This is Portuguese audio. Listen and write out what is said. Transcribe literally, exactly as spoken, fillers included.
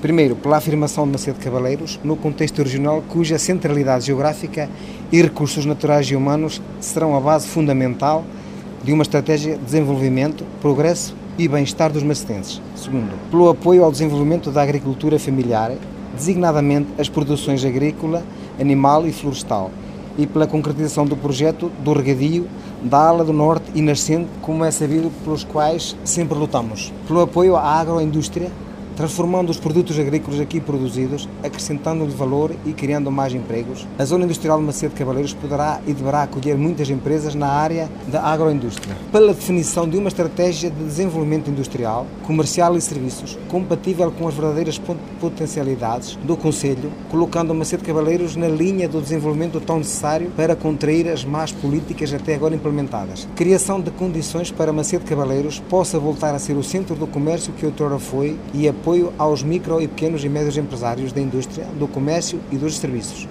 Primeiro, pela afirmação de Macedo Cabaleiros no contexto regional, cuja centralidade geográfica e recursos naturais e humanos serão a base fundamental de uma estratégia de desenvolvimento, progresso e bem-estar dos macetenses. Segundo, pelo apoio ao desenvolvimento da agricultura familiar, designadamente as produções agrícola, animal e florestal, e pela concretização do projeto do regadio da ala do norte e nascente, como é sabido, pelos quais sempre lutamos. Pelo apoio à agroindústria, transformando os produtos agrícolas aqui produzidos, acrescentando-lhe valor e criando mais empregos. A zona industrial de Macedo Cabaleiros poderá e deverá acolher muitas empresas na área da agroindústria. Pela definição de uma estratégia de desenvolvimento industrial, comercial e serviços, compatível com as verdadeiras potencialidades do Concelho, colocando Macedo Cabaleiros na linha do desenvolvimento tão necessário para contrair as más políticas até agora implementadas. Criação de condições para Macedo Cabaleiros possa voltar a ser o centro do comércio que outrora foi e a apoio aos micro e pequenos e médios empresários da indústria, do comércio e dos serviços.